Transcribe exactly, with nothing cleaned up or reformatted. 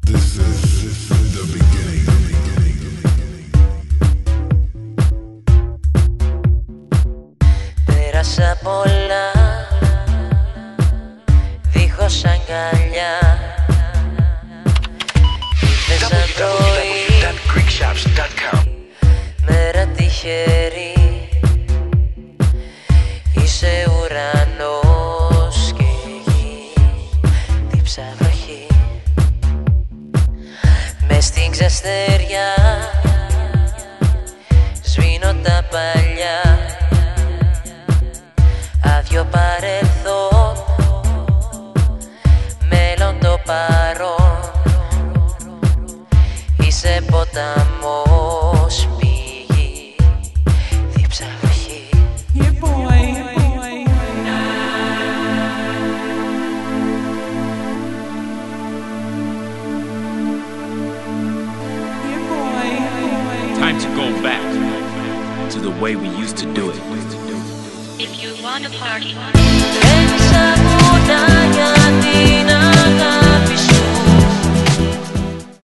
Πέρασα πολλά δίχως αγκαλιά. Ήρθες σαν πρωί, μέρα τυχερή. Είσαι ουρανός και γη, δίψα βροχή. Μες στην ξαστεριά σβήνω τα παλιά. Άδειο παρελθόν, μέλλον το παρόν. Είσαι ποταμός, πηγή, δίψα βροχή. Yeah, boy. Time to go back to the way we used to do it. If you want a party. Έμεισα που να